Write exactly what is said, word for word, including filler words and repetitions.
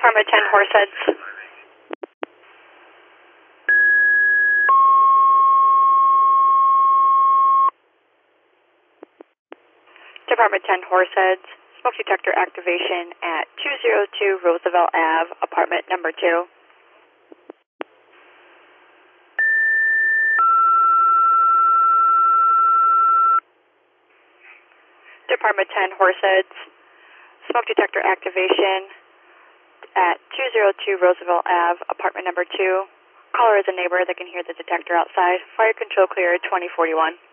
Department ten Horseheads. Department ten Horseheads. Smoke detector activation at two oh two Roosevelt Avenue, apartment number two. Department ten Horseheads. Smoke detector activation at two oh two Roosevelt Avenue, apartment number two. Caller is a neighbor that can hear the detector outside. Fire control clear twenty forty-one.